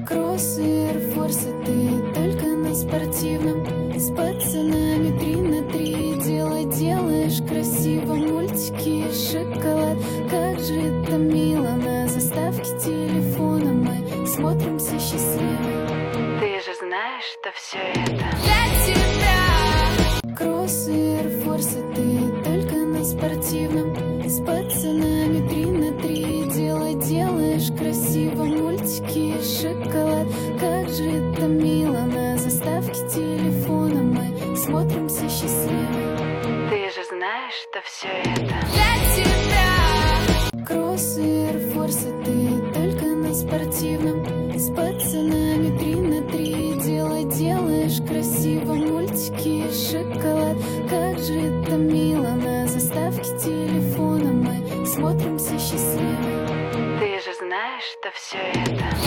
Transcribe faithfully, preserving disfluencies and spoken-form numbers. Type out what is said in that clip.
Кроссы, эйрфорсы, ты только на спортивном. С пацанами три на три. Делай, делаешь красиво. Мультики, шоколад. Как же это мило. На заставке телефона мы смотримся счастливы. Ты же знаешь, что все это для тебя. Кроссы, эйрфорсы, ты только на спортивном. С пацанами три на три. Делай, делаешь красиво. Мультики, шоколад. Как же это мило. На заставке телефона мы смотримся счастливы. Ты же знаешь, что все это для тебя. Кроссы, эйрфорсы, ты только на спортивном. С пацанами три на три. Делай, делаешь красиво. Мультики, шоколад. Как же это мило. На заставке телефона мы смотримся счастливы. Ты же знаешь, что все это